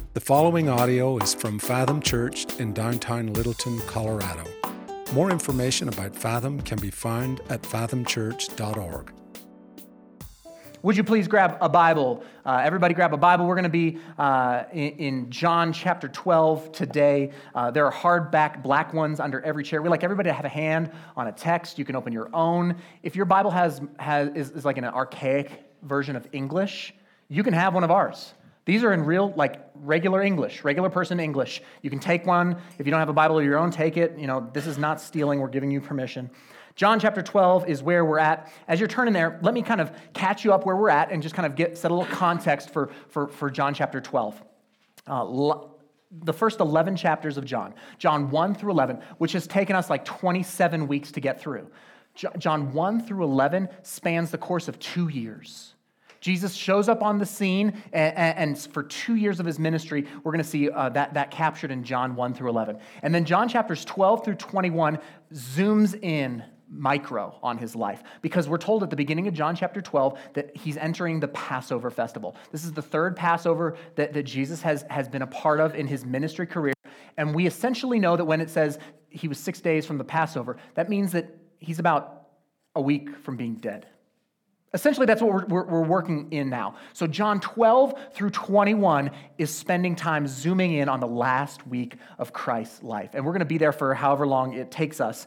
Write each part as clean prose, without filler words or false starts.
The following audio is from Fathom Church in downtown Littleton, Colorado. More information about Fathom can be found at fathomchurch.org. Would you please grab a Bible? Everybody grab a Bible. We're going to be in John chapter 12 today. There are hardback black ones under every chair. We like everybody to have a hand on a text. You can open your own. If your Bible is like an archaic version of English, you can have one of ours. These are in real, regular English, regular person English. You can take one. If you don't have a Bible of your own, take it. This is not stealing. We're giving you permission. John chapter 12 is where we're at. As you're turning there, let me kind of catch you up where we're at and just kind of set a little context for John chapter 12. The first 11 chapters of John 1 through 11, which has taken us like 27 weeks to get through. John 1 through 11 spans the course of 2 years. Jesus shows up on the scene, and for 2 years of his ministry, we're going to see that captured in John 1 through 11. And then John chapters 12 through 21 zooms in micro on his life, because we're told at the beginning of John chapter 12 that he's entering the Passover festival. This is the third Passover that Jesus has been a part of in his ministry career, and we essentially know that when it says he was 6 days from the Passover, that means that he's about a week from being dead. Essentially, that's what we're working in now. So John 12 through 21 is spending time zooming in on the last week of Christ's life. And we're going to be there for however long it takes us.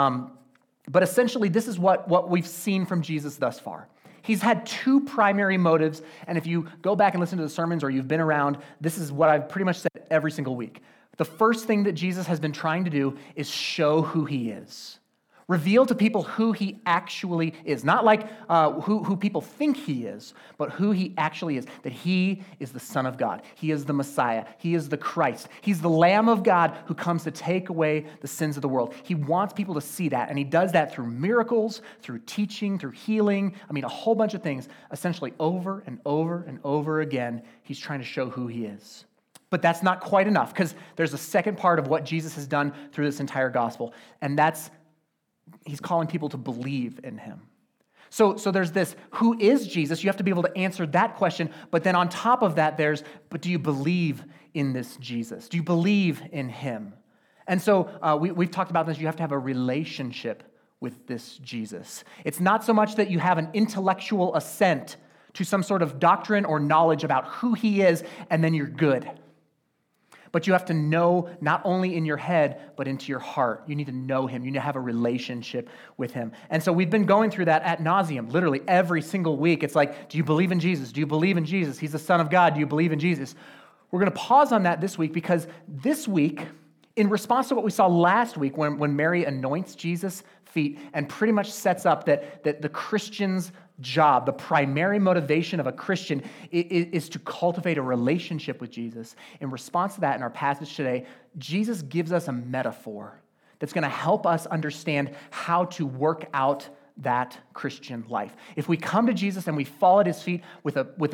But essentially, this is what we've seen from Jesus thus far. He's had two primary motives, and if you go back and listen to the sermons or you've been around, this is what I've pretty much said every single week. The first thing that Jesus has been trying to do is show who he is. Reveal to people who he actually is. Not like who people think he is, but who he actually is. That he is the Son of God. He is the Messiah. He is the Christ. He's the Lamb of God who comes to take away the sins of the world. He wants people to see that, and he does that through miracles, through teaching, through healing. A whole bunch of things. Essentially, over and over and over again, he's trying to show who he is. But that's not quite enough, because there's a second part of what Jesus has done through this entire gospel, and that's he's calling people to believe in him. So there's this, who is Jesus? You have to be able to answer that question. But then on top of that, but do you believe in this Jesus? Do you believe in him? And so we've talked about this. You have to have a relationship with this Jesus. It's not so much that you have an intellectual assent to some sort of doctrine or knowledge about who he is, and then you're good. But you have to know not only in your head, but into your heart. You need to know him. You need to have a relationship with him. And so we've been going through that ad nauseum, literally every single week. It's like, do you believe in Jesus? Do you believe in Jesus? He's the Son of God. Do you believe in Jesus? We're going to pause on that this week, because this week, in response to what we saw last week when Mary anoints Jesus' feet and pretty much sets up that the Christian's job, the primary motivation of a Christian is to cultivate a relationship with Jesus. In response to that, in our passage today, Jesus gives us a metaphor that's going to help us understand how to work out that Christian life. If we come to Jesus and we fall at his feet with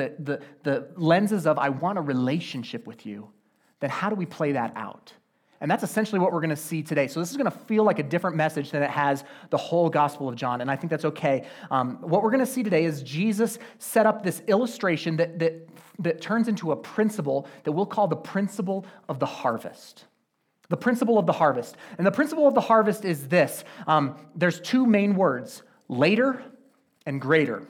the lenses of, I want a relationship with you, then how do we play that out? And that's essentially what we're going to see today. So this is going to feel like a different message than it has the whole Gospel of John, and I think that's okay. What we're going to see today is Jesus set up this illustration that turns into a principle that we'll call the principle of the harvest. The principle of the harvest. And the principle of the harvest is this. There's two main words, later and greater.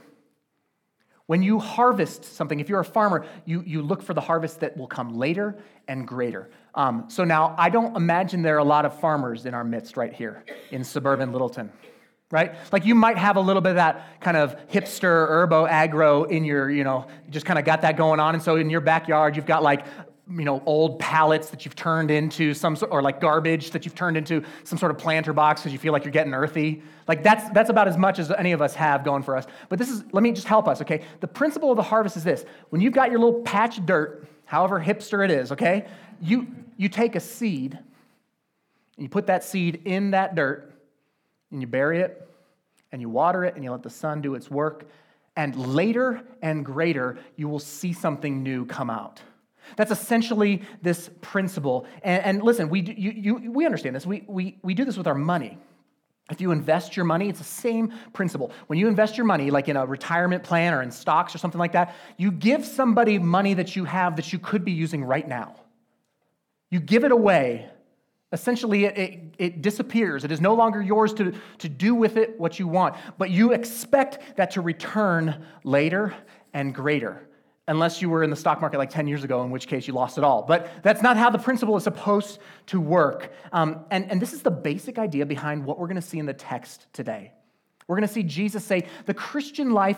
When you harvest something, if you're a farmer, you look for the harvest that will come later and greater. So now, I don't imagine there are a lot of farmers in our midst right here in suburban Littleton, right? Like you might have a little bit of that kind of hipster, urbo, agro in your, just kind of got that going on. And so in your backyard, you've got old pallets that you've turned into or like garbage that you've turned into some sort of planter box because you feel like you're getting earthy. Like that's about as much as any of us have going for us. But let me just help us, okay? The principle of the harvest is this. When you've got your little patch of dirt, however hipster it is, okay? You take a seed, and you put that seed in that dirt, and you bury it, and you water it, and you let the sun do its work, and later and greater, you will see something new come out. That's essentially this principle. And listen, we understand this. We do this with our money. If you invest your money, it's the same principle. When you invest your money, like in a retirement plan or in stocks or something like that, you give somebody money that you have that you could be using right now. You give it away. Essentially, it disappears. It is no longer yours to do with it what you want, but you expect that to return later and greater, unless you were in the stock market like 10 years ago, in which case you lost it all. But that's not how the principle is supposed to work. And this is the basic idea behind what we're going to see in the text today. We're going to see Jesus say the Christian life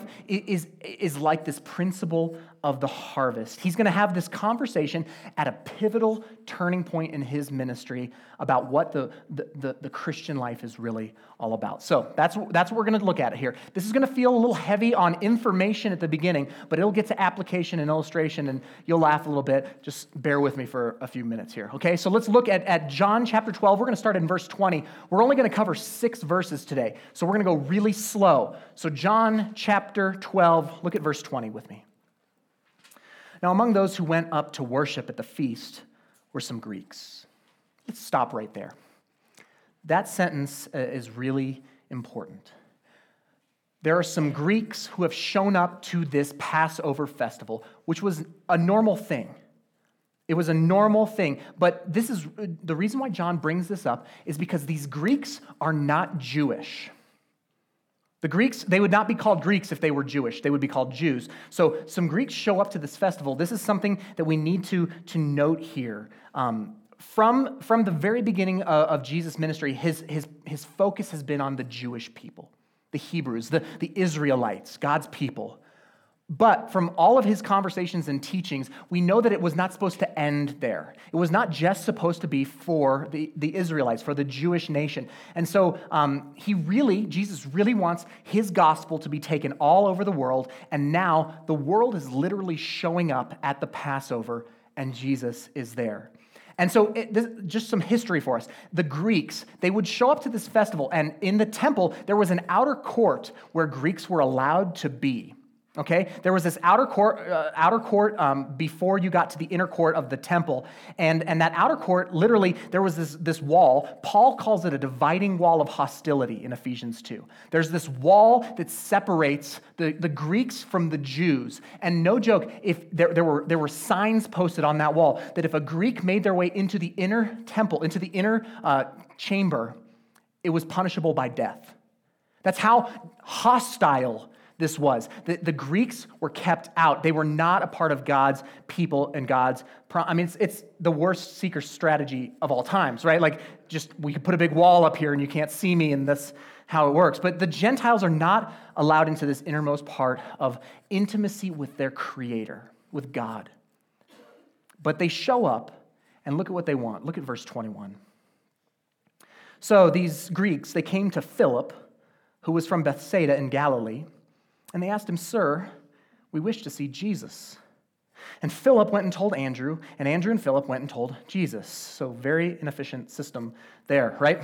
is like this principle of the harvest. He's going to have this conversation at a pivotal turning point in his ministry about what the Christian life is really all about. So that's what we're going to look at here. This is going to feel a little heavy on information at the beginning, but it'll get to application and illustration, and you'll laugh a little bit. Just bear with me for a few minutes here, okay? So let's look at John chapter 12. We're going to start in verse 20. We're only going to cover 6 verses today, so we're going to go really slow. So John chapter 12, look at verse 20 with me. Now, among those who went up to worship at the feast were some Greeks. Let's stop right there. That sentence is really important. There are some Greeks who have shown up to this Passover festival, which was a normal thing. It was a normal thing. But this is the reason why John brings this up is because these Greeks are not Jewish. The Greeks, they would not be called Greeks if they were Jewish. They would be called Jews. So some Greeks show up to this festival. This is something that we need to note here. From the very beginning of Jesus' ministry, his focus has been on the Jewish people, the Hebrews, the Israelites, God's people. But from all of his conversations and teachings, we know that it was not supposed to end there. It was not just supposed to be for the Israelites, for the Jewish nation. And so Jesus really wants his gospel to be taken all over the world. And now the world is literally showing up at the Passover, and Jesus is there. And so just some history for us. The Greeks, they would show up to this festival, and in the temple, there was an outer court where Greeks were allowed to be. Okay, there was this outer court before you got to the inner court of the temple, and that outer court, literally, there was this wall. Paul calls it a dividing wall of hostility in Ephesians 2. There's this wall that separates the Greeks from the Jews, and no joke, if there were signs posted on that wall that if a Greek made their way into the inner temple, into the inner chamber, it was punishable by death. That's how hostile this was. The Greeks were kept out. They were not a part of God's people and God's... it's the worst seeker strategy of all times, right? Like, we could put a big wall up here and you can't see me, and that's how it works. But the Gentiles are not allowed into this innermost part of intimacy with their Creator, with God. But they show up, and look at what they want. Look at verse 21. So these Greeks, they came to Philip, who was from Bethsaida in Galilee, and they asked him, "Sir, we wish to see Jesus." And Philip went and told Andrew, and Andrew and Philip went and told Jesus. So very inefficient system there, right?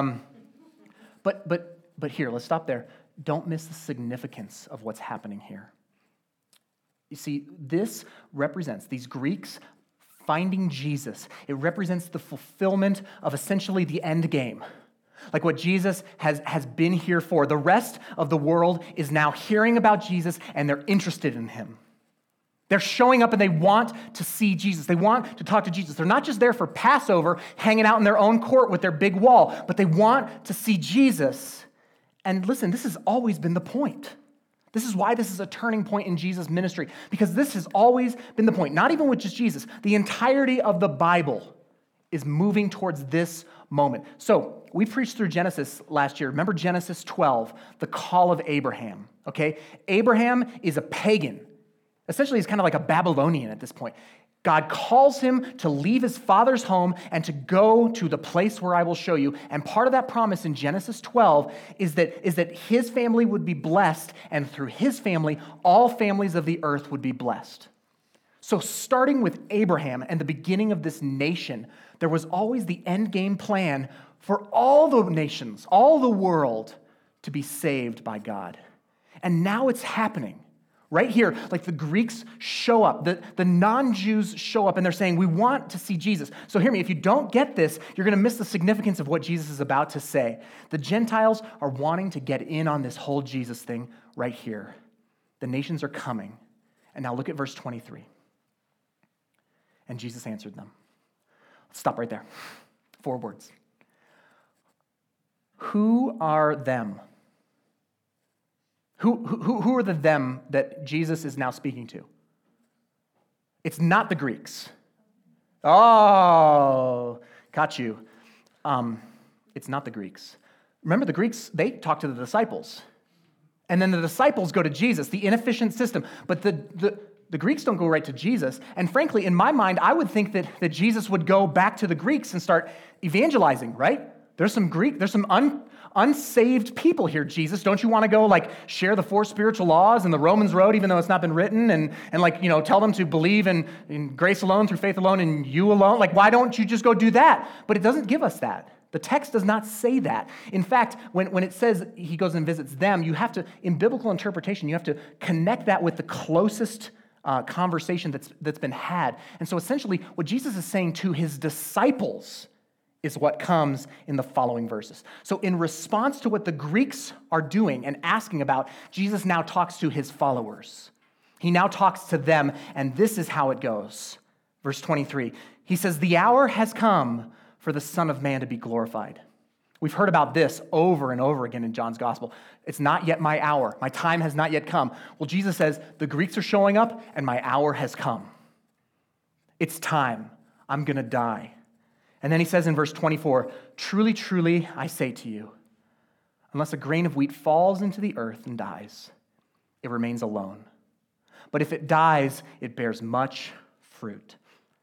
But here, let's stop there. Don't miss the significance of what's happening here. You see, this represents these Greeks finding Jesus. It represents the fulfillment of essentially the end game. Like what Jesus has been here for. The rest of the world is now hearing about Jesus, and they're interested in him. They're showing up and they want to see Jesus. They want to talk to Jesus. They're not just there for Passover, hanging out in their own court with their big wall, but they want to see Jesus. And listen, this has always been the point. This is why this is a turning point in Jesus' ministry, because this has always been the point. Not even with just Jesus. The entirety of the Bible is moving towards this moment. So we preached through Genesis last year. Remember Genesis 12, the call of Abraham, okay? Abraham is a pagan. Essentially, he's kind of like a Babylonian at this point. God calls him to leave his father's home and to go to the place where I will show you. And part of that promise in Genesis 12 is that his family would be blessed, and through his family, all families of the earth would be blessed. So starting with Abraham and the beginning of this nation, there was always the end game plan for all the nations, all the world, to be saved by God. And now it's happening. Right here, like the Greeks show up, the non-Jews show up, and they're saying, we want to see Jesus. So hear me, if you don't get this, you're going to miss the significance of what Jesus is about to say. The Gentiles are wanting to get in on this whole Jesus thing right here. The nations are coming. And now look at verse 23. And Jesus answered them. Let's stop right there. 4 words. Who are them? Who are the them that Jesus is now speaking to? It's not the Greeks. Oh, got you. It's not the Greeks. Remember, the Greeks, they talk to the disciples. And then the disciples go to Jesus, the inefficient system. But the Greeks don't go right to Jesus. And frankly, in my mind, I would think that Jesus would go back to the Greeks and start evangelizing, right? There's some unsaved people here, Jesus. Don't you want to go share the 4 spiritual laws and the Romans road, even though it's not been written, and tell them to believe in grace alone, through faith alone, and you alone? Why don't you just go do that? But it doesn't give us that. The text does not say that. In fact, when it says he goes and visits them, you have to, in biblical interpretation, you have to connect that with the closest conversation that's been had. And so essentially, what Jesus is saying to his disciples is what comes in the following verses. So in response to what the Greeks are doing and asking about, Jesus now talks to his followers. He now talks to them, and this is how it goes. Verse 23, he says, "The hour has come for the Son of Man to be glorified." We've heard about this over and over again in John's gospel. It's not yet my hour. My time has not yet come. Well, Jesus says, the Greeks are showing up, and my hour has come. It's time. I'm going to die. And then he says in verse 24, "Truly, truly, I say to you, unless a grain of wheat falls into the earth and dies, it remains alone. But if it dies, it bears much fruit."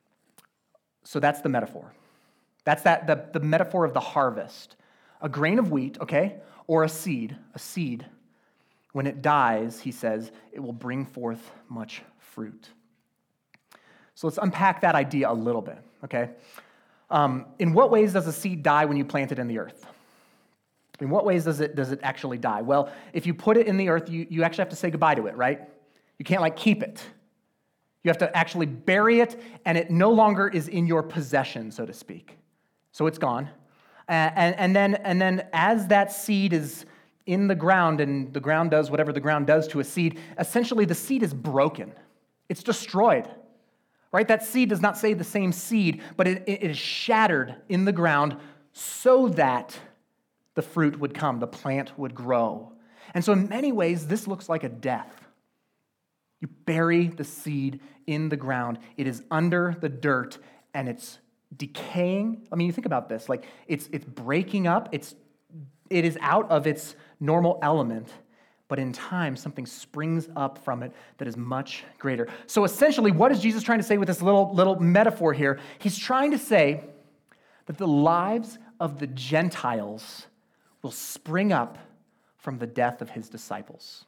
So that's the metaphor. That's the metaphor of the harvest. A grain of wheat, okay, or a seed, when it dies, he says, it will bring forth much fruit. So let's unpack that idea a little bit, okay? In what ways does a seed die when you plant it in the earth? In what ways does it actually die? Well, if you put it in the earth, you actually have to say goodbye to it, right? You can't keep it. You have to actually bury it, and it no longer is in your possession, so to speak. So it's gone. And then as that seed is in the ground, and the ground does whatever the ground does to a seed, essentially the seed is broken. It's destroyed. Right? That seed does not say the same seed, but it is shattered in the ground so that the fruit would come, the plant would grow. And so in many ways, this looks like a death. You bury the seed in the ground. It is under the dirt, and it's decaying. I mean, you think about this. It's breaking up. It is out of its normal element. But in time, something springs up from it that is much greater. So essentially, what is Jesus trying to say with this little metaphor here? He's trying to say that the lives of the Gentiles will spring up from the death of his disciples.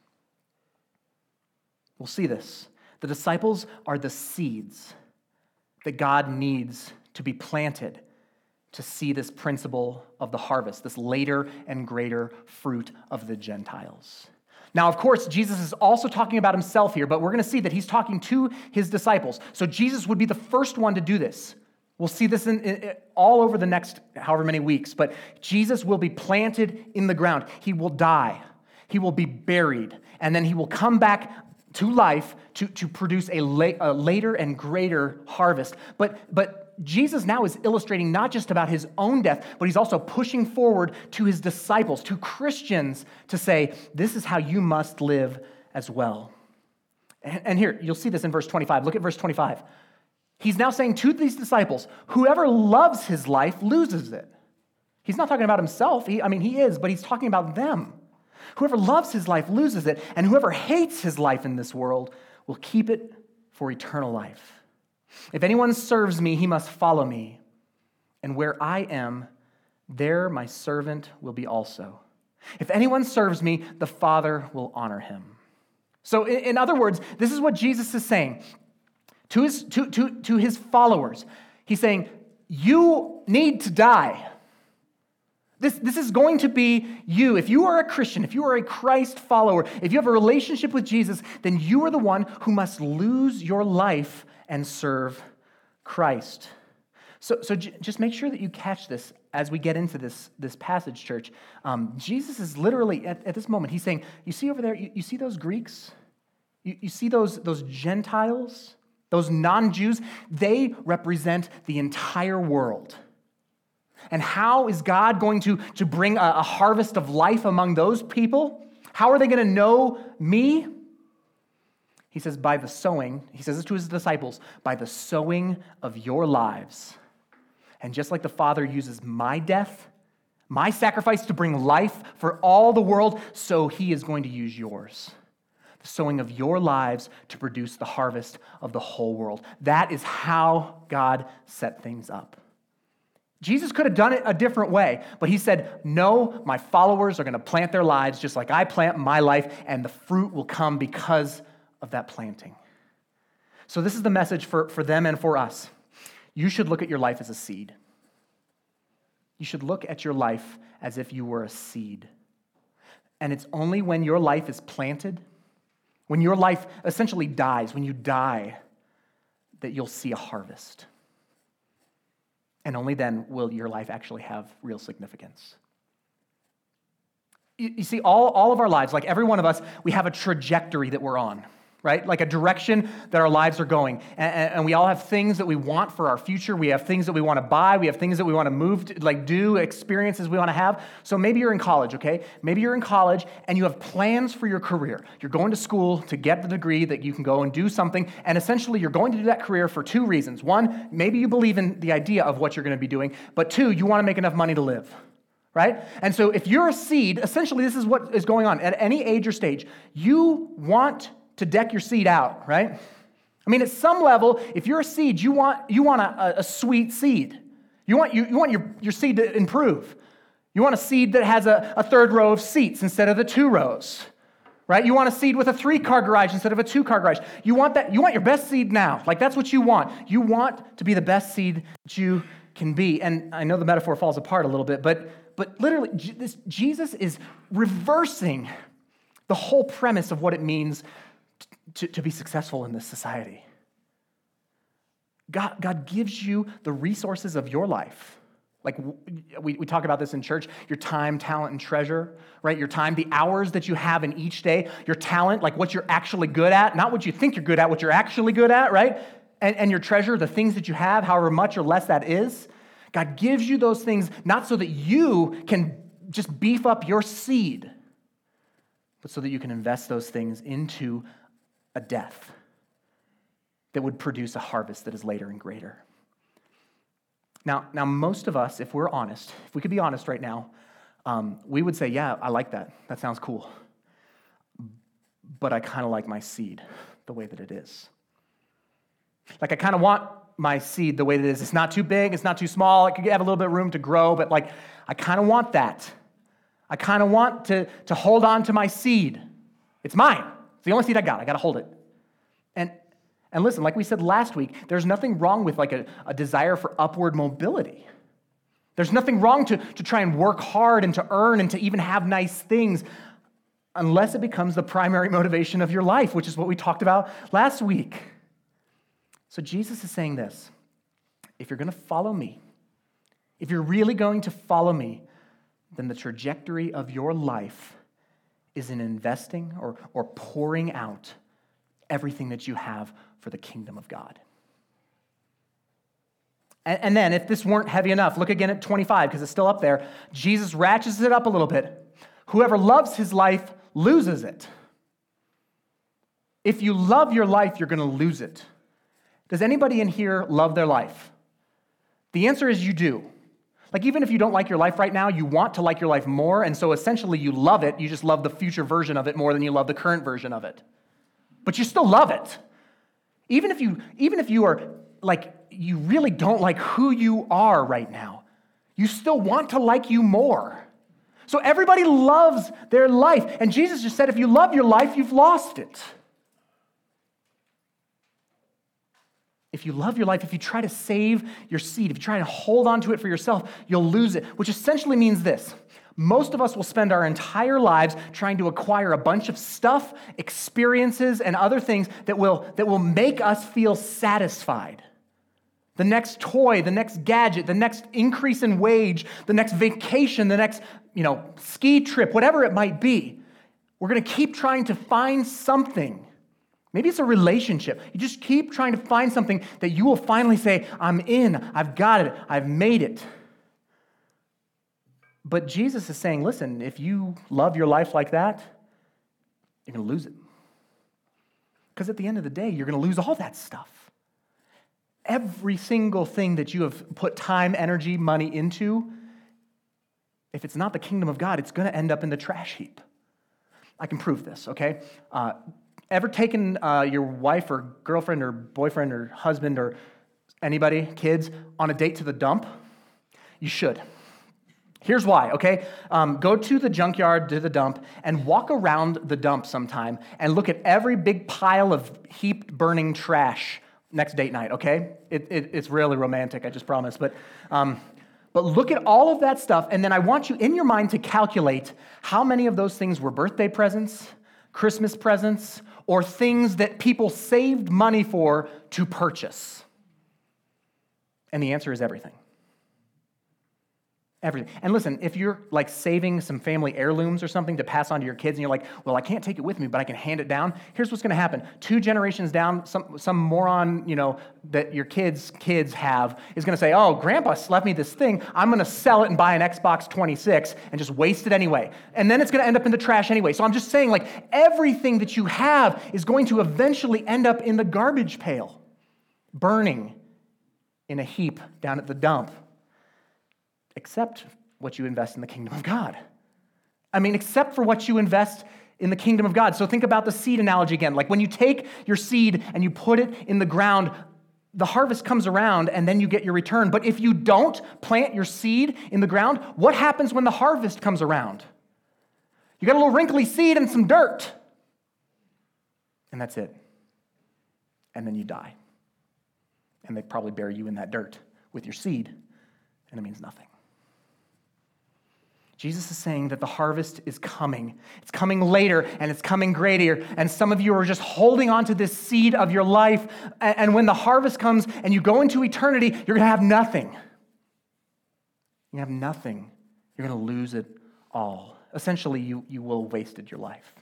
We'll see this. The disciples are the seeds that God needs to be planted to see this principle of the harvest, this later and greater fruit of the Gentiles. Now, of course, Jesus is also talking about himself here, but we're going to see that he's talking to his disciples. So Jesus would be the first one to do this. We'll see this in all over the next however many weeks, but Jesus will be planted in the ground. He will die. He will be buried, and then he will come back to life to produce a later and greater harvest. But Jesus now is illustrating not just about his own death, but he's also pushing forward to his disciples, to Christians, to say, this is how you must live as well. And here, you'll see this in verse 25. Look at verse 25. He's now saying to these disciples, whoever loves his life loses it. He's not talking about himself. He is, but he's talking about them. Whoever loves his life loses it, and whoever hates his life in this world will keep it for eternal life. If anyone serves me, he must follow me. And where I am, there my servant will be also. If anyone serves me, the Father will honor him. So in other words, this is what Jesus is saying to his followers. He's saying, you need to die. This is going to be you. If you are a Christian, if you are a Christ follower, if you have a relationship with Jesus, then you are the one who must lose your life and serve Christ. So just make sure that you catch this as we get into this passage, church. Jesus is literally, at this moment, he's saying, you see over there, you see those Greeks? You see those Gentiles? Those non-Jews? They represent the entire world. And how is God going to bring a harvest of life among those people? How are they going to know me? He says, by the sowing, he says this to his disciples, by the sowing of your lives. And just like the Father uses my death, my sacrifice to bring life for all the world, so he is going to use yours. The sowing of your lives to produce the harvest of the whole world. That is how God set things up. Jesus could have done it a different way, but he said, no, my followers are going to plant their lives just like I plant my life, and the fruit will come because of that planting. So this is the message for them and for us. You should look at your life as a seed. You should look at your life as if you were a seed. And it's only when your life is planted, when your life essentially dies, when you die, that you'll see a harvest. And only then will your life actually have real significance. You see, all of our lives, like every one of us, we have a trajectory that we're on, right? Like a direction that our lives are going. And we all have things that we want for our future. We have things that we want to buy. We have things that we want to move to, like do, experiences we want to have. So maybe you're in college, okay? Maybe you're in college and you have plans for your career. You're going to school to get the degree that you can go and do something. And essentially, you're going to do that career for two reasons. One, maybe you believe in the idea of what you're going to be doing. But two, you want to make enough money to live. Right? And so if you're a seed, essentially this is what is going on. At any age or stage, you want to deck your seed out, right? I mean, at some level, if you're a seed, you want a sweet seed. You want your seed to improve. You want a seed that has a third row of seats instead of the 2 rows, right? You want a seed with a 3-car garage instead of a 2-car garage. You want that. You want your best seed now. Like that's what you want. You want to be the best seed that you can be. And I know the metaphor falls apart a little bit, but literally, Jesus is reversing the whole premise of what it means to be successful in this society. God gives you the resources of your life. Like we talk about this in church, your time, talent, and treasure, right? Your time, the hours that you have in each day, your talent, like what you're actually good at, not what you think you're good at, what you're actually good at, right? And your treasure, the things that you have, however much or less that is. God gives you those things not so that you can just beef up your seed, but so that you can invest those things into a death that would produce a harvest that is later and greater. Now most of us, if we're honest, if we could be honest right now, we would say, yeah, I like that. That sounds cool. But I kind of like my seed the way that it is. Like I kind of want my seed the way that it is. It's not too big, it's not too small. It could have a little bit of room to grow, but like I kind of want that. I kind of want to hold on to my seed. It's mine. It's the only seed I got to hold it. And listen, like we said last week, there's nothing wrong with like a desire for upward mobility. There's nothing wrong to try and work hard and to earn and to even have nice things unless it becomes the primary motivation of your life, which is what we talked about last week. So Jesus is saying this: if you're going to follow me, if you're really going to follow me, then the trajectory of your life is in investing or pouring out everything that you have for the kingdom of God. And then, if this weren't heavy enough, look again at 25, because it's still up there. Jesus ratchets it up a little bit. Whoever loves his life loses it. If you love your life, you're going to lose it. Does anybody in here love their life? The answer is you do. Like even if you don't like your life right now, you want to like your life more, and so essentially you love it. You just love the future version of it more than you love the current version of it. But you still love it. Even if you are like, you really don't like who you are right now, you still want to like you more. So everybody loves their life. And Jesus just said, if you love your life, you've lost it. If you love your life, if you try to save your seed, if you try to hold on to it for yourself, you'll lose it, which essentially means this. Most of us will spend our entire lives trying to acquire a bunch of stuff, experiences, and other things that will make us feel satisfied. The next toy, the next gadget, the next increase in wage, the next vacation, the next, ski trip, whatever it might be. We're going to keep trying to find something. Maybe it's a relationship. You just keep trying to find something that you will finally say, I'm in, I've got it, I've made it. But Jesus is saying, listen, if you love your life like that, you're going to lose it. Because at the end of the day, you're going to lose all that stuff. Every single thing that you have put time, energy, money into, if it's not the kingdom of God, it's going to end up in the trash heap. I can prove this, okay? Ever taken your wife or girlfriend or boyfriend or husband or anybody, kids, on a date to the dump? You should. Here's why, okay? Go to the junkyard, to the dump, and walk around the dump sometime and look at every big pile of heaped burning trash next date night, okay? It's really romantic, I just promise. But look at all of that stuff, and then I want you in your mind to calculate how many of those things were birthday presents, Christmas presents, or things that people saved money for to purchase. And the answer is everything. Everything. And listen, if you're like saving some family heirlooms or something to pass on to your kids and you're like, well, I can't take it with me, but I can hand it down. Here's what's going to happen. 2 generations down, some moron, that your kids have is going to say, oh, grandpa left me this thing. I'm going to sell it and buy an Xbox 26 and just waste it anyway. And then it's going to end up in the trash anyway. So I'm just saying, like, everything that you have is going to eventually end up in the garbage pail, burning in a heap down at the dump. Except what you invest in the kingdom of God. Except for what you invest in the kingdom of God. So think about the seed analogy again. Like when you take your seed and you put it in the ground, the harvest comes around and then you get your return. But if you don't plant your seed in the ground, what happens when the harvest comes around? You got a little wrinkly seed and some dirt. And that's it. And then you die. And they probably bury you in that dirt with your seed. And it means nothing. Jesus is saying that the harvest is coming. It's coming later, and it's coming greater. And some of you are just holding on to this seed of your life. And when the harvest comes and you go into eternity, you're going to have nothing. You have nothing. You're going to lose it all. Essentially, you will have wasted your life.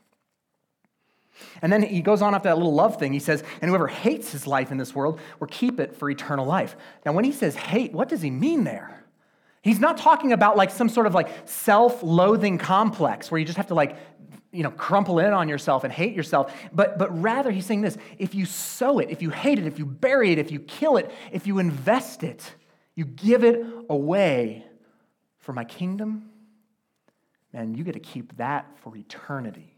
And then he goes on after that little love thing. He says, and whoever hates his life in this world will keep it for eternal life. Now, when he says hate, what does he mean there? He's not talking about like some sort of like self-loathing complex where you just have to like, crumple in on yourself and hate yourself. But rather he's saying this, if you sow it, if you hate it, if you bury it, if you kill it, if you invest it, you give it away for my kingdom, man, you get to keep that for eternity.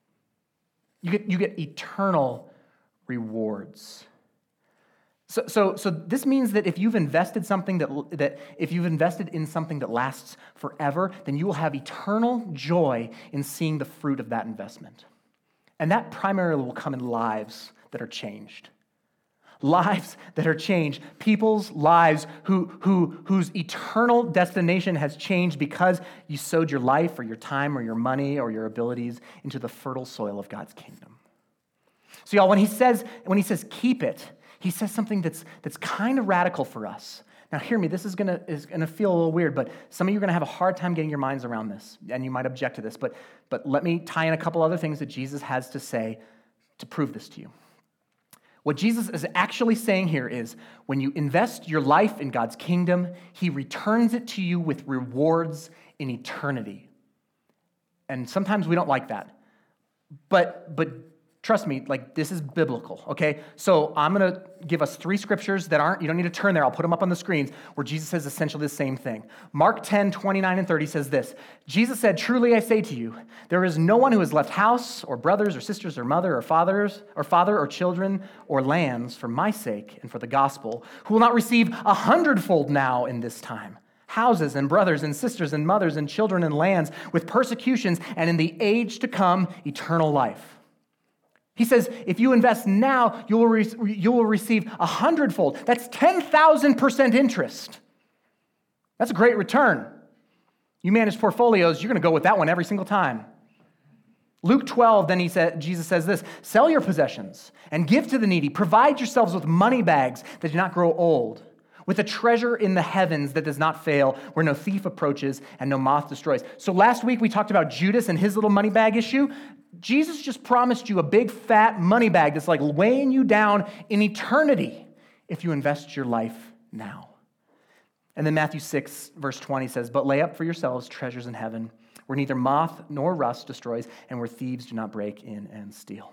You get eternal rewards. So this means that if you've invested if you've invested in something that lasts forever, then you will have eternal joy in seeing the fruit of that investment. And that primarily will come in lives that are changed. Lives that are changed. People's lives whose eternal destination has changed because you sowed your life or your time or your money or your abilities into the fertile soil of God's kingdom. So y'all, when he says keep it, he says something that's kind of radical for us. Now, hear me. This is gonna feel a little weird, but some of you are gonna have a hard time getting your minds around this, and you might object to this. But let me tie in a couple other things that Jesus has to say to prove this to you. What Jesus is actually saying here is, when you invest your life in God's kingdom, He returns it to you with rewards in eternity. And sometimes we don't like that, but trust me, like, this is biblical, okay? So I'm going to give us 3 scriptures that you don't need to turn there. I'll put them up on the screens, where Jesus says essentially the same thing. Mark 10, 29 and 30 says this. Jesus said, truly I say to you, there is no one who has left house or brothers or sisters or mother or father or children or lands for my sake and for the gospel, who will not receive 100-fold now in this time. Houses and brothers and sisters and mothers and children and lands with persecutions, and in the age to come, eternal life. He says, if you invest now, you will receive 100-fold. That's 10,000% interest. That's a great return. You manage portfolios, you're going to go with that one every single time. Luke 12, then Jesus says this, sell your possessions and give to the needy. Provide yourselves with money bags that do not grow old, with a treasure in the heavens that does not fail, where no thief approaches and no moth destroys. So last week we talked about Judas and his little money bag issue. Jesus just promised you a big fat money bag that's like weighing you down in eternity if you invest your life now. And then Matthew 6, verse 20 says, but lay up for yourselves treasures in heaven, where neither moth nor rust destroys, and where thieves do not break in and steal.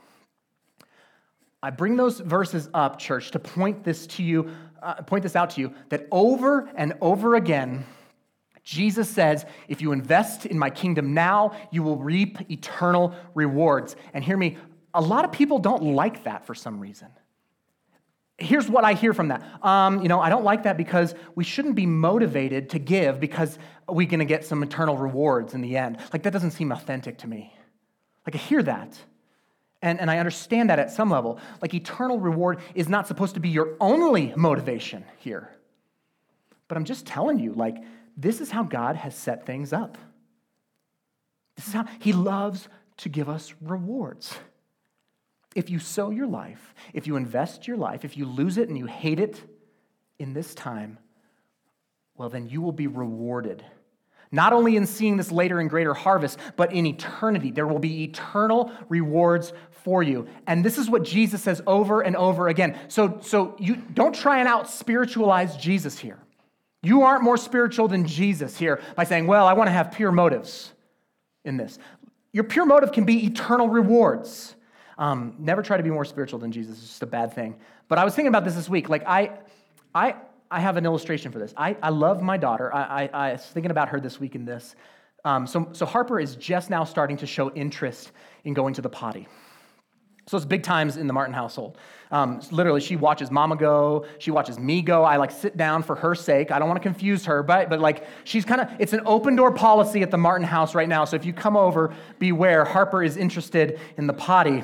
I bring those verses up, church, to point this out to you, that over and over again, Jesus says, if you invest in my kingdom now, you will reap eternal rewards. And hear me, a lot of people don't like that for some reason. Here's what I hear from that. I don't like that because we shouldn't be motivated to give because we're going to get some eternal rewards in the end. Like, that doesn't seem authentic to me. Like, I hear that. And I understand that at some level. Like, eternal reward is not supposed to be your only motivation here. But I'm just telling you, like, this is how God has set things up. This is how He loves to give us rewards. If you sow your life, if you invest your life, if you lose it and you hate it in this time, well, then you will be rewarded. Not only in seeing this later in greater harvest, but in eternity. There will be eternal rewards for you. And this is what Jesus says over and over again. So you don't try and out-spiritualize Jesus here. You aren't more spiritual than Jesus here by saying, well, I want to have pure motives in this. Your pure motive can be eternal rewards. Never try to be more spiritual than Jesus. It's just a bad thing. But I was thinking about this week. Like, I have an illustration for this. I love my daughter. I was thinking about her this week in this. So Harper is just now starting to show interest in going to the potty. So it's big times in the Martin household. Literally, she watches Mama go. She watches me go. I sit down for her sake. I don't want to confuse her, but she's it's an open door policy at the Martin house right now. So if you come over, beware. Harper is interested in the potty.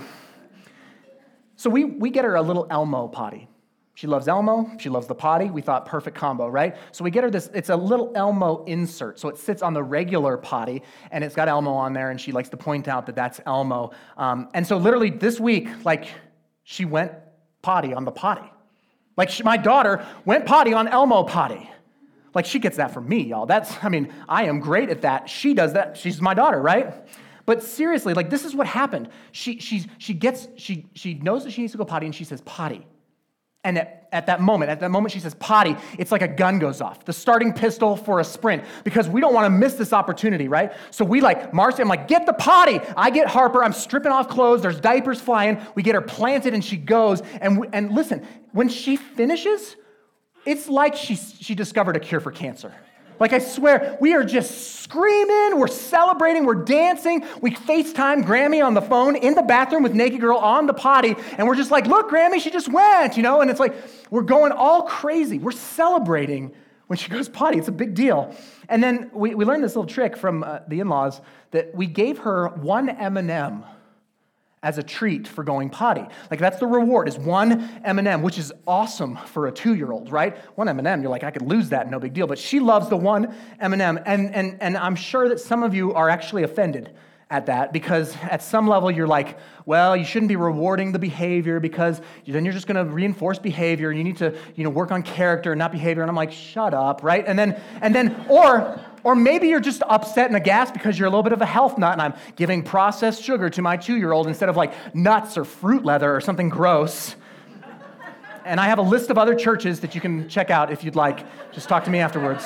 So we get her a little Elmo potty. She loves Elmo. She loves the potty. We thought perfect combo, right? So we get her this. It's a little Elmo insert. So it sits on the regular potty, and it's got Elmo on there, and she likes to point out that that's Elmo. And so literally this week, she went potty on the potty. My daughter went potty on Elmo potty. She gets that from me, y'all. I am great at that. She does that. She's my daughter, right? But seriously, this is what happened. She knows that she needs to go potty, and she says potty. And at that moment she says potty, it's like a gun goes off, the starting pistol for a sprint, because we don't want to miss this opportunity, right? So we Marcy, I'm get the potty. I get Harper, I'm stripping off clothes, there's diapers flying, we get her planted and she goes, and listen, when she finishes, it's like she discovered a cure for cancer. I swear, we are just screaming, we're celebrating, we're dancing. We FaceTime Grammy on the phone in the bathroom with Naked Girl on the potty, and we're just look, Grammy, she just went, and it's we're going all crazy. We're celebrating when she goes potty. It's a big deal. And then we learned this little trick from the in-laws that we gave her one M&M as a treat for going potty. That's the reward, is one M&M, which is awesome for a 2-year-old, right? One M&M, you're I could lose that, no big deal. But she loves the one M&M. And I'm sure that some of you are actually offended at that, because at some level you're well, you shouldn't be rewarding the behavior, because then you're just going to reinforce behavior, and you need to, work on character, not behavior. And I'm shut up, right? And then, or maybe you're just upset and aghast because you're a little bit of a health nut, and I'm giving processed sugar to my 2-year-old instead of nuts or fruit leather or something gross. And I have a list of other churches that you can check out if you'd like. Just talk to me afterwards.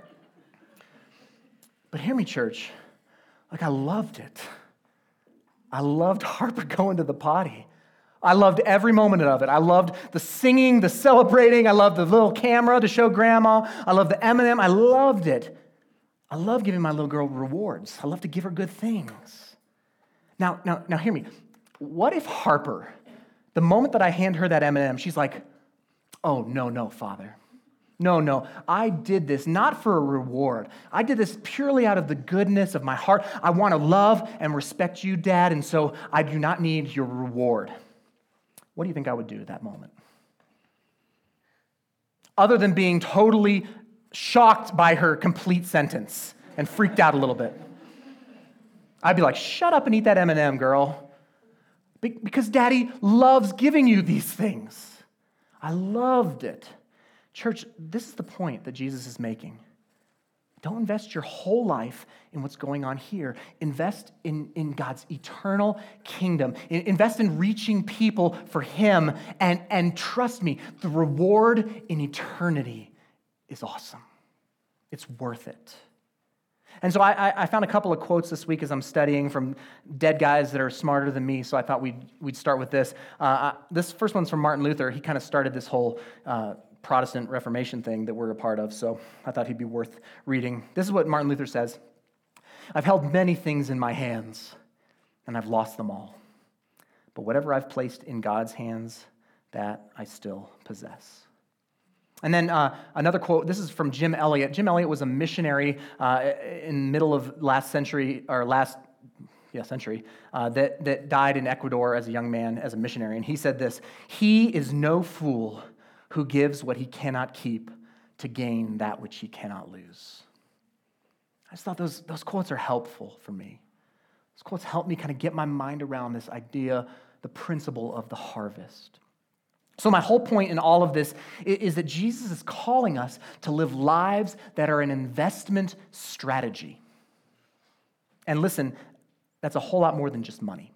But hear me, church. I loved it. I loved Harper going to the potty. I loved every moment of it. I loved the singing, the celebrating. I loved the little camera to show grandma. I loved the M&M. I loved it. I love giving my little girl rewards. I love to give her good things. Now hear me. What if Harper, the moment that I hand her that M&M, she's oh, no, Father. No, I did this not for a reward. I did this purely out of the goodness of my heart. I want to love and respect you, Dad, and so I do not need your reward. What do you think I would do at that moment? Other than being totally shocked by her complete sentence and freaked out a little bit. I'd be like, shut up and eat that M&M, girl. Because Daddy loves giving you these things. I loved it. Church, this is the point that Jesus is making. Don't invest your whole life in what's going on here. Invest in God's eternal kingdom. Invest in reaching people for Him. And trust me, the reward in eternity is awesome. It's worth it. And so I found a couple of quotes this week as I'm studying from dead guys that are smarter than me, so I thought we'd start with this. This first one's from Martin Luther. He kind of started this whole Protestant Reformation thing that we're a part of, so I thought he'd be worth reading. This is what Martin Luther says. I've held many things in my hands, and I've lost them all. But whatever I've placed in God's hands, that I still possess. And then another quote, this is from Jim Elliot. Jim Elliot was a missionary in the middle of last century, that died in Ecuador as a young man, as a missionary. And he said this, "He is no fool who gives what he cannot keep to gain that which he cannot lose." I just thought those quotes are helpful for me. Those quotes help me kind of get my mind around this idea, the principle of the harvest. So my whole point in all of this is that Jesus is calling us to live lives that are an investment strategy. And listen, that's a whole lot more than just money.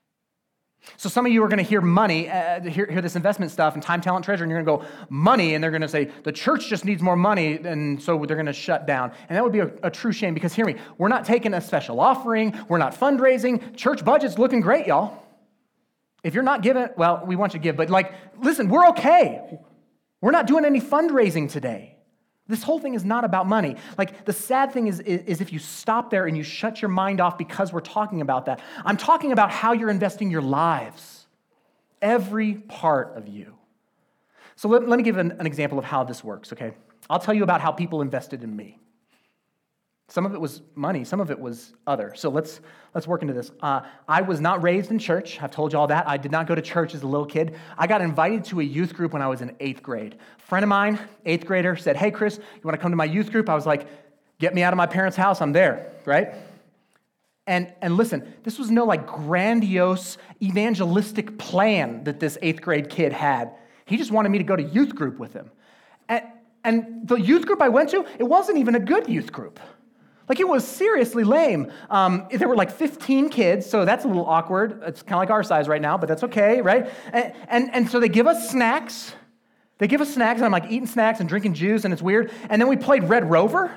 So some of you are going to hear money, hear this investment stuff and time, talent, treasure, and you're going to go, money, and they're going to say, the church just needs more money, and so they're going to shut down. And that would be a true shame, because hear me, we're not taking a special offering, we're not fundraising, church budget's looking great, y'all. If you're not giving, well, we want you to give, but listen, we're okay. We're not doing any fundraising today. This whole thing is not about money. The sad thing is if you stop there and you shut your mind off because we're talking about that. I'm talking about how you're investing your lives. Every part of you. So let me give an example of how this works, okay? I'll tell you about how people invested in me. Some of it was money, some of it was other. So let's work into this. I was not raised in church. I've told you all that. I did not go to church as a little kid. I got invited to a youth group when I was in 8th grade. A friend of mine, 8th grader, said, "Hey, Chris, you want to come to my youth group?" I was like, "Get me out of my parents' house. I'm there," right? And listen, this was no grandiose evangelistic plan that this 8th grade kid had. He just wanted me to go to youth group with him. And the youth group I went to, it wasn't even a good youth group. It was seriously lame. There were 15 kids, so that's a little awkward. It's kind of like our size right now, but that's okay, right? And so they give us snacks. And I'm eating snacks and drinking juice, and it's weird. And then we played Red Rover,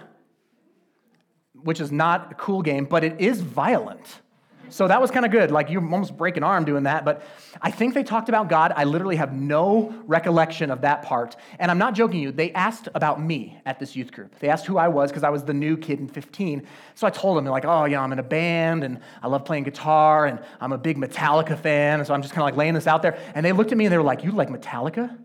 which is not a cool game, but it is violent. So that was kind of good. You almost break an arm doing that. But I think they talked about God. I literally have no recollection of that part. And I'm not joking you. They asked about me at this youth group. They asked who I was because I was the new kid in 15. So I told them, they're I'm in a band, and I love playing guitar, and I'm a big Metallica fan. And so I'm just kind of laying this out there. And they looked at me, and they were like, "You like Metallica?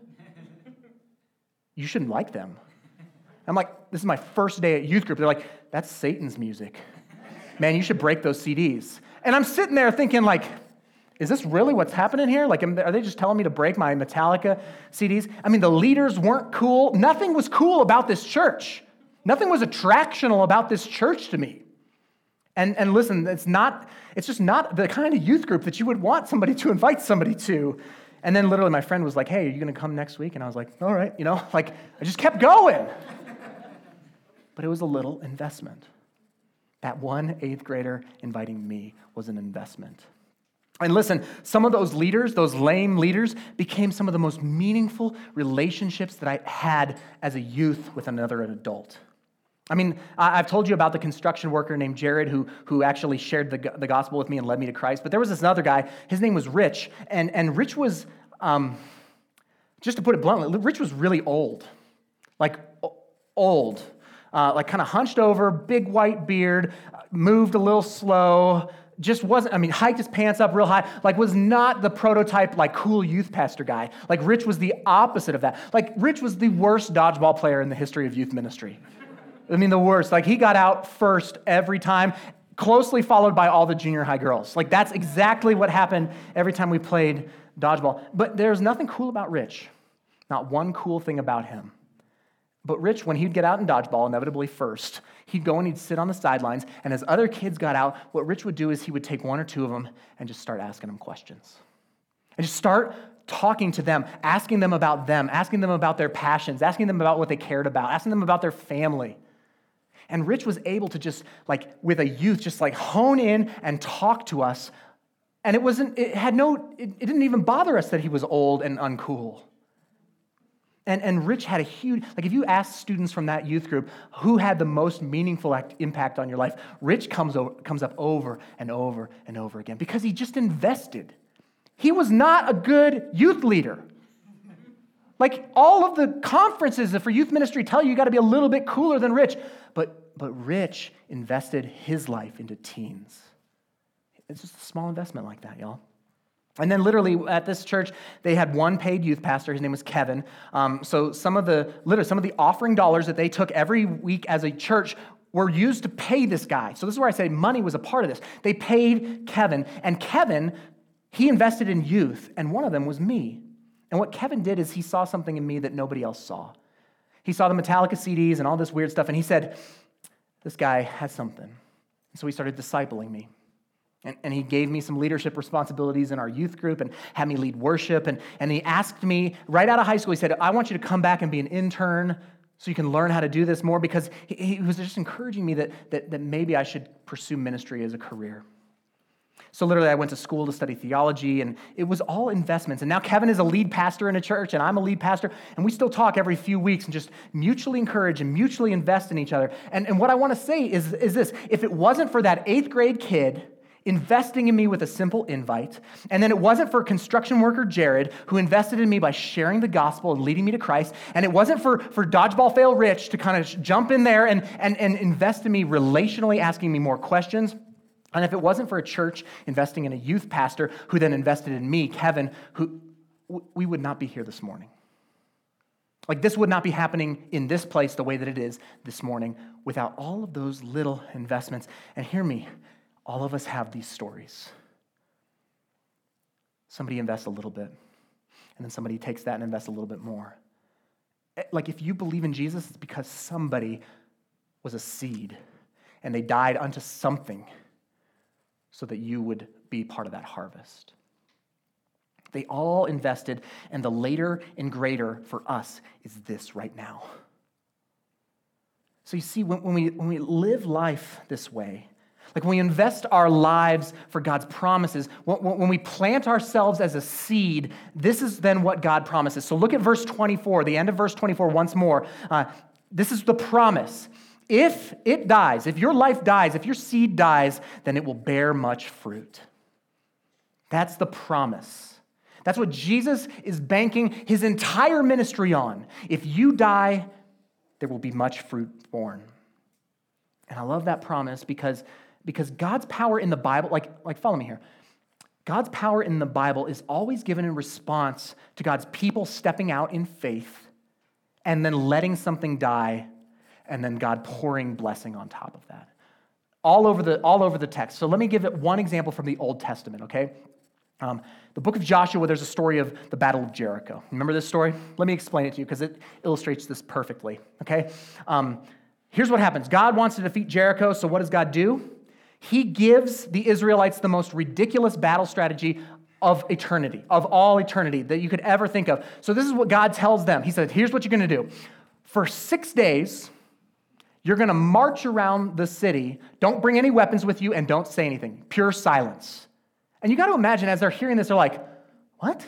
You shouldn't like them." I'm like, this is my first day at youth group. They're like, "That's Satan's music. Man, you should break those CDs." And I'm sitting there thinking, is this really what's happening here? Are they just telling me to break my Metallica CDs? the leaders weren't cool. Nothing was cool about this church. Nothing was attractional about this church to me. And listen, it's just not the kind of youth group that you would want somebody to invite somebody to. And then literally my friend was like, "Hey, are you going to come next week?" And I was like, "All right," I just kept going. But it was a little investment. That one 8th grader inviting me was an investment. And listen, some of those leaders, those lame leaders, became some of the most meaningful relationships that I had as a youth with another adult. I've told you about the construction worker named Jared who actually shared the gospel with me and led me to Christ. But there was this other guy. His name was Rich. And Rich was, just to put it bluntly, Rich was really old. Old. Kind of hunched over, big white beard, moved a little slow, just wasn't, hiked his pants up real high, like was not the prototype, like cool youth pastor guy. Like Rich was the opposite of that. Like Rich was the worst dodgeball player in the history of youth ministry. The worst. Like he got out first every time, closely followed by all the junior high girls. Like that's exactly what happened every time we played dodgeball. But there's nothing cool about Rich. Not one cool thing about him. But Rich, when he'd get out in dodgeball, inevitably first, he'd go and he'd sit on the sidelines, and as other kids got out, what Rich would do is he would take one or two of them and just start asking them questions. And just start talking to them, asking them about their passions, asking them about what they cared about, asking them about their family. And Rich was able to just, like, with a youth, just like hone in and talk to us. And it didn't even bother us that he was old and uncool. And Rich had a huge, like if you ask students from that youth group who had the most meaningful impact on your life, Rich comes up over and over and over again because he just invested. He was not a good youth leader. Like all of the conferences for youth ministry tell you got to be a little bit cooler than Rich. But Rich invested his life into teens. It's just a small investment like that, y'all. And then literally at this church, they had one paid youth pastor. His name was Kevin. So some of the offering dollars that they took every week as a church were used to pay this guy. So this is where I say money was a part of this. They paid Kevin. And Kevin, he invested in youth. And one of them was me. And what Kevin did is he saw something in me that nobody else saw. He saw the Metallica CDs and all this weird stuff. And he said, this guy has something. And so he started discipling me. And he gave me some leadership responsibilities in our youth group and had me lead worship. And he asked me right out of high school, he said, I want you to come back and be an intern so you can learn how to do this more, because he was just encouraging me that maybe I should pursue ministry as a career. So literally I went to school to study theology, and it was all investments. And now Kevin is a lead pastor in a church, and I'm a lead pastor, and we still talk every few weeks and just mutually encourage and mutually invest in each other. And what I want to say is this: if it wasn't for that 8th grade kid investing in me with a simple invite, and then it wasn't for construction worker Jared, who invested in me by sharing the gospel and leading me to Christ, and it wasn't for dodgeball fail Rich to kind of jump in there and invest in me relationally, asking me more questions, and if it wasn't for a church investing in a youth pastor who then invested in me, Kevin, we would not be here this morning. Like this would not be happening in this place the way that it is this morning without all of those little investments. And hear me, all of us have these stories. Somebody invests a little bit, and then somebody takes that and invests a little bit more. Like if you believe in Jesus, it's because somebody was a seed, and they died unto something so that you would be part of that harvest. They all invested, and the later and greater for us is this right now. So you see, when we live life this way, like when we invest our lives for God's promises, when we plant ourselves as a seed, this is then what God promises. So look at verse 24, the end of verse 24 once more. This is the promise. If it dies, if your life dies, if your seed dies, then it will bear much fruit. That's the promise. That's what Jesus is banking his entire ministry on. If you die, there will be much fruit born. And I love that promise because God's power in the Bible, like follow me here. God's power in the Bible is always given in response to God's people stepping out in faith and then letting something die and then God pouring blessing on top of that. All over the text. So let me give it one example from the Old Testament, okay? The book of Joshua, there's a story of the Battle of Jericho. Remember this story? Let me explain it to you because it illustrates this perfectly, okay? Here's what happens. God wants to defeat Jericho, so what does God do? He gives the Israelites the most ridiculous battle strategy of eternity, of all eternity that you could ever think of. So this is what God tells them. He said, here's what you're going to do. For 6 days, you're going to march around the city. Don't bring any weapons with you and don't say anything. Pure silence. And you got to imagine as they're hearing this, they're like, what?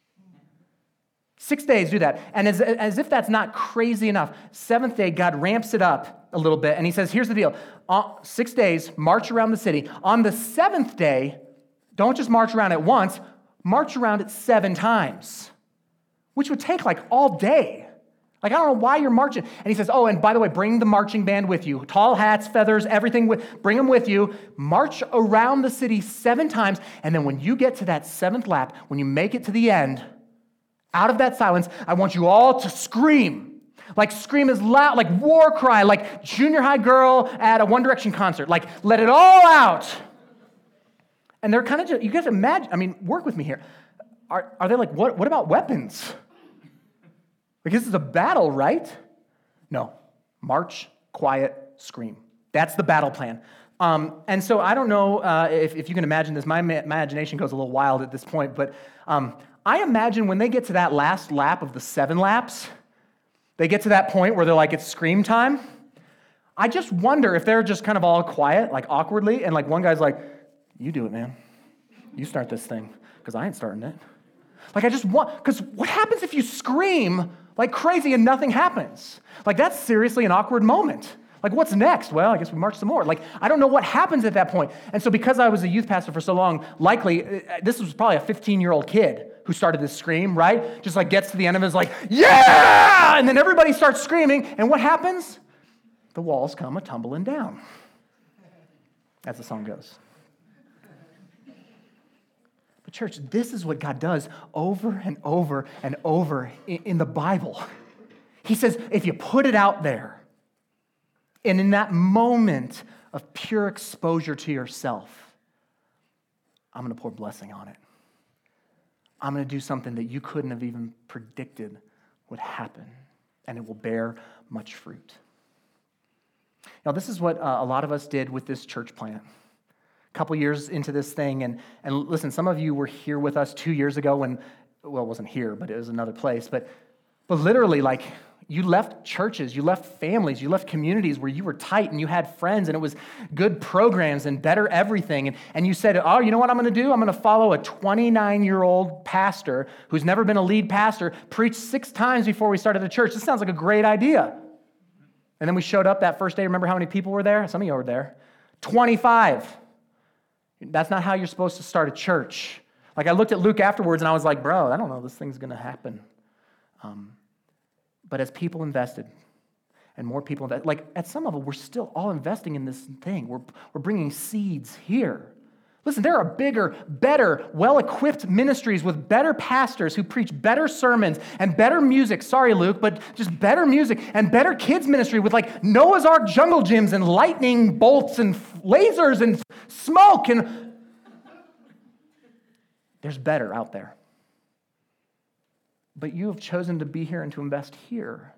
6 days, do that. And as if that's not crazy enough, 7th day, God ramps it up a little bit, and he says, here's the deal. 6 days, march around the city. On the 7th day, don't just march around at once, march around it 7 times, which would take like all day. Like, I don't know why you're marching. And he says, oh, and by the way, bring the marching band with you. Tall hats, feathers, everything, bring them with you. March around the city 7 times. And then when you get to that 7th lap, when you make it to the end, out of that silence, I want you all to scream. Like scream as loud, like war cry, like junior high girl at a One Direction concert. Like, let it all out. And they're kind of just, you guys imagine, I mean, work with me here. Are they like, what about weapons? Like, this is a battle, right? No. March, quiet, scream. That's the battle plan. And so I don't know if you can imagine this. My imagination goes a little wild at this point, but I imagine when they get to that last lap of the 7 laps, they get to that point where they're like, it's scream time. I just wonder if they're just kind of all quiet, like awkwardly, and like one guy's like, you do it, man. You start this thing, because I ain't starting it. Like, I just want, because what happens if you scream like crazy and nothing happens? Like, that's seriously an awkward moment. Like, what's next? Well, I guess we march some more. Like, I don't know what happens at that point. And so because I was a youth pastor for so long, likely, this was probably a 15-year-old kid who started this scream, right? Just like gets to the end of it, is like, yeah! And then everybody starts screaming, and what happens? The walls come a-tumbling down, as the song goes. But church, this is what God does over and over and over in the Bible. He says, if you put it out there, and in that moment of pure exposure to yourself, I'm going to pour blessing on it. I'm going to do something that you couldn't have even predicted would happen, and it will bear much fruit. Now, this is what a lot of us did with this church plant. Couple years into this thing, and listen, some of you were here with us 2 years ago when, well, it wasn't here, but it was another place, but literally, like, you left churches, you left families, you left communities where you were tight and you had friends and it was good programs and better everything, and you said, oh, you know what I'm going to do? I'm going to follow a 29-year-old pastor who's never been a lead pastor, preach 6 times before we started the church. This sounds like a great idea. And then we showed up that first day. Remember how many people were there? Some of you were there. 25. That's not how you're supposed to start a church. Like, I looked at Luke afterwards and I was like, bro, I don't know if this thing's going to happen. But as people invested and more people invested, like at some level, we're still all investing in this thing. We're bringing seeds here. Listen, there are bigger, better, well-equipped ministries with better pastors who preach better sermons and better music. Sorry, Luke, but just better music and better kids ministry with like Noah's Ark jungle gyms and lightning bolts and lasers and smoke. And there's better out there. But you have chosen to be here and to invest here.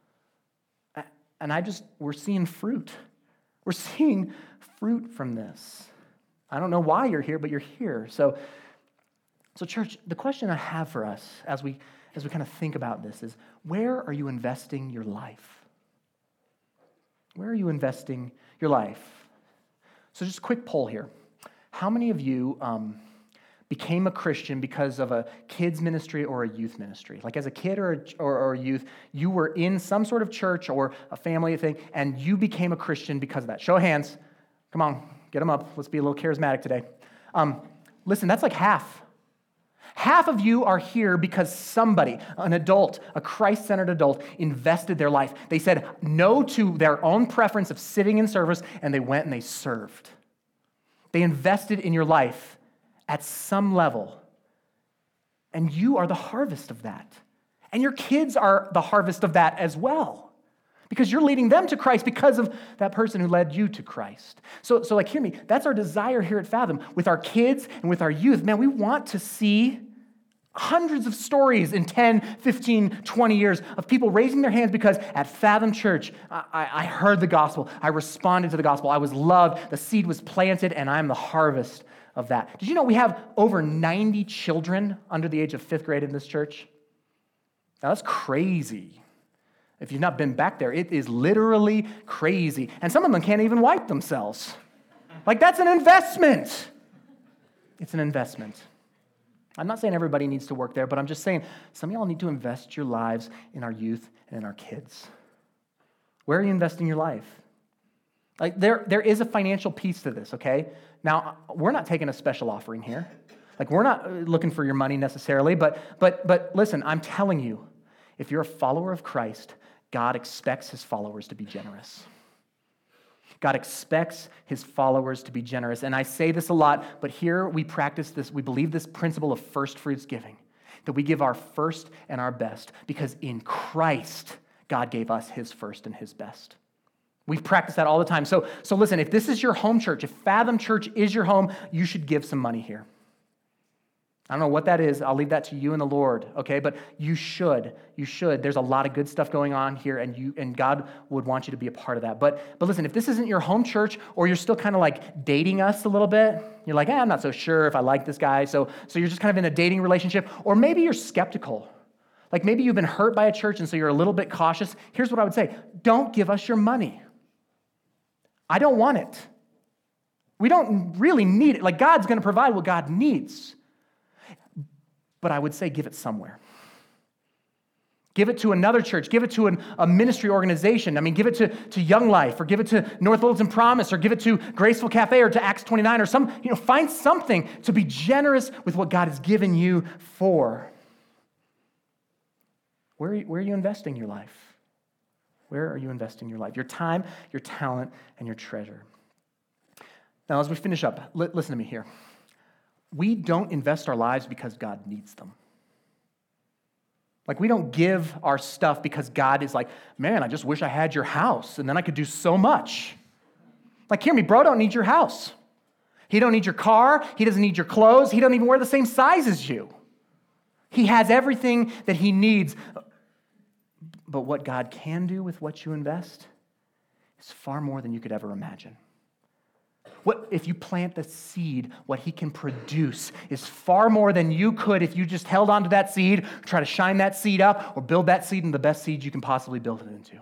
And we're seeing fruit. We're seeing fruit from this. I don't know why you're here, but you're here. So church, the question I have for us as we kind of think about this is, where are you investing your life? Where are you investing your life? So just a quick poll here. How many of you became a Christian because of a kids ministry or a youth ministry? Like as a kid or a youth, you were in some sort of church or a family thing, and you became a Christian because of that. Show of hands. Come on. Get them up. Let's be a little charismatic today. Listen, that's like half. Half of you are here because somebody, an adult, a Christ-centered adult, invested their life. They said no to their own preference of sitting in service, and they went and they served. They invested in your life at some level, and you are the harvest of that. And your kids are the harvest of that as well. Because you're leading them to Christ because of that person who led you to Christ. So like, hear me, that's our desire here at Fathom. With our kids and with our youth, man, we want to see hundreds of stories in 10, 15, 20 years of people raising their hands because at Fathom Church, I heard the gospel. I responded to the gospel. I was loved. The seed was planted, and I'm the harvest of that. Did you know we have over 90 children under the age of 5th grade in this church? Now, that's crazy. If you've not been back there, it is literally crazy. And some of them can't even wipe themselves. Like, that's an investment. It's an investment. I'm not saying everybody needs to work there, but I'm just saying some of y'all need to invest your lives in our youth and in our kids. Where are you investing your life? Like, there is a financial piece to this, okay? Now, we're not taking a special offering here. Like, we're not looking for your money necessarily, but listen, I'm telling you, if you're a follower of Christ, God expects his followers to be generous. God expects his followers to be generous. And I say this a lot, but here we practice this, we believe this principle of first fruits giving, that we give our first and our best because in Christ, God gave us his first and his best. We practice that all the time. So listen, if this is your home church, if Fathom Church is your home, you should give some money here. I don't know what that is. I'll leave that to you and the Lord, okay? But you should. You should. There's a lot of good stuff going on here, and God would want you to be a part of that. But listen, if this isn't your home church, or you're still kind of like dating us a little bit, you're like, I'm not so sure if I like this guy, so you're just kind of in a dating relationship, or maybe you're skeptical. Like maybe you've been hurt by a church, and so you're a little bit cautious. Here's what I would say. Don't give us your money. I don't want it. We don't really need it. Like God's going to provide what God needs. But I would say give it somewhere. Give it to another church. Give it to a ministry organization. I mean, give it to Young Life, or give it to North Littleton Promise, or give it to Graceful Cafe, or to Acts 29, or find something to be generous with what God has given you for. Where are you investing your life? Where are you investing your life? Your time, your talent, and your treasure. Now, as we finish up, listen to me here. We don't invest our lives because God needs them. Like, we don't give our stuff because God is like, man, I just wish I had your house, and then I could do so much. Like, hear me, bro don't need your house. He don't need your car. He doesn't need your clothes. He doesn't even wear the same size as you. He has everything that he needs. But what God can do with what you invest is far more than you could ever imagine. What if you plant the seed, what he can produce is far more than you could if you just held onto that seed, try to shine that seed up, or build that seed into the best seed you can possibly build it into.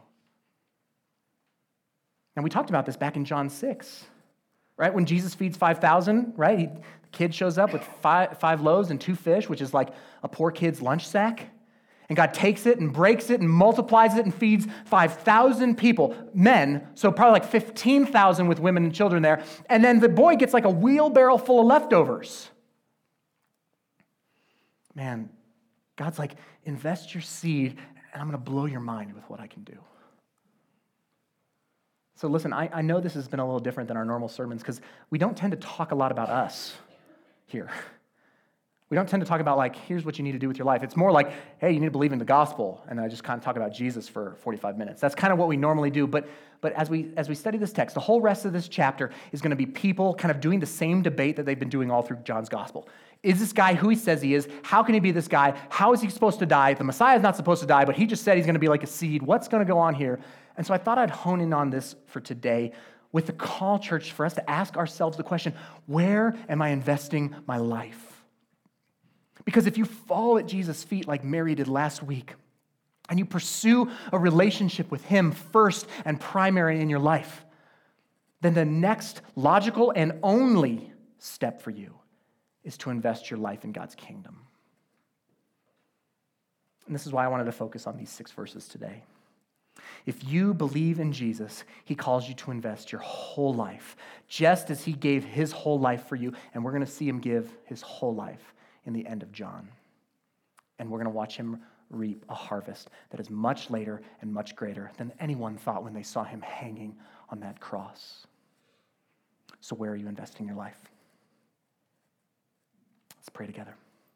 And we talked about this back in John 6, right? When Jesus feeds 5,000, right? The kid shows up with five loaves and 2 fish, which is like a poor kid's lunch sack. And God takes it and breaks it and multiplies it and feeds 5,000 people, men, so probably like 15,000 with women and children there. And then the boy gets like a wheelbarrow full of leftovers. Man, God's like, invest your seed, and I'm going to blow your mind with what I can do. So listen, I know this has been a little different than our normal sermons because we don't tend to talk a lot about us here. We don't tend to talk about like, here's what you need to do with your life. It's more like, hey, you need to believe in the gospel. And I just kind of talk about Jesus for 45 minutes. That's kind of what we normally do. But as we study this text, the whole rest of this chapter is going to be people kind of doing the same debate that they've been doing all through John's gospel. Is this guy who he says he is? How can he be this guy? How is he supposed to die? The Messiah is not supposed to die, but he just said he's going to be like a seed. What's going to go on here? And so I thought I'd hone in on this for today with the call, church, for us to ask ourselves the question, where am I investing my life? Because if you fall at Jesus' feet like Mary did last week, and you pursue a relationship with him first and primary in your life, then the next logical and only step for you is to invest your life in God's kingdom. And this is why I wanted to focus on these 6 verses today. If you believe in Jesus, he calls you to invest your whole life, just as he gave his whole life for you, and we're going to see him give his whole life in the end of John. And we're going to watch him reap a harvest that is much later and much greater than anyone thought when they saw him hanging on that cross. So where are you investing your life? Let's pray together.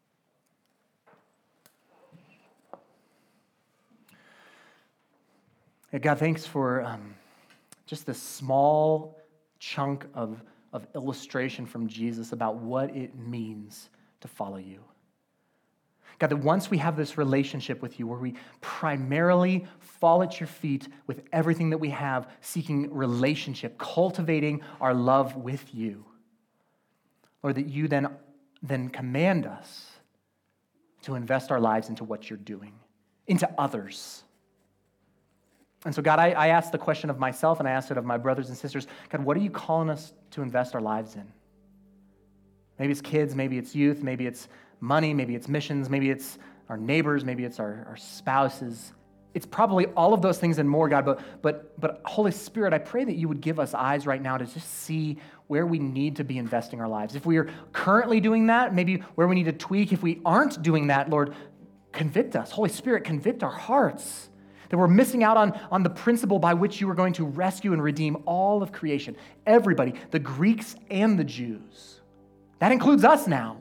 Yeah, God, thanks for just this small chunk of illustration from Jesus about what it means to follow you. God, that once we have this relationship with you where we primarily fall at your feet with everything that we have, seeking relationship, cultivating our love with you, Lord, that you then command us to invest our lives into what you're doing, into others. And so, God, I ask the question of myself, and I ask it of my brothers and sisters. God, what are you calling us to invest our lives in? Maybe it's kids, maybe it's youth, maybe it's money, maybe it's missions, maybe it's our neighbors, maybe it's our spouses. It's probably all of those things and more, God, but Holy Spirit, I pray that you would give us eyes right now to just see where we need to be investing our lives. If we are currently doing that, maybe where we need to tweak. If we aren't doing that, Lord, convict us. Holy Spirit, convict our hearts that we're missing out on the principle by which you are going to rescue and redeem all of creation. Everybody, the Greeks and the Jews. That includes us now.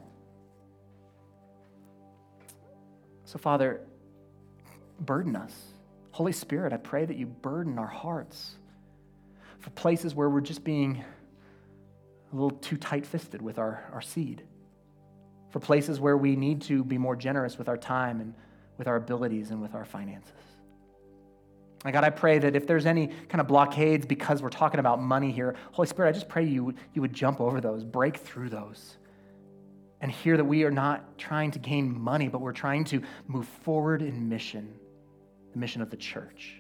So, Father, burden us. Holy Spirit, I pray that you burden our hearts for places where we're just being a little too tight-fisted with our seed, for places where we need to be more generous with our time and with our abilities and with our finances. And God, I pray that if there's any kind of blockades because we're talking about money here, Holy Spirit, I just pray you would jump over those, break through those, and hear that we are not trying to gain money, but we're trying to move forward in mission, the mission of the church.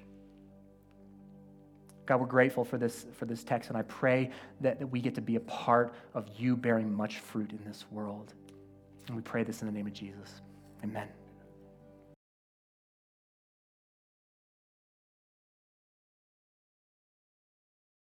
God, we're grateful for this text, and I pray that we get to be a part of you bearing much fruit in this world. And we pray this in the name of Jesus. Amen.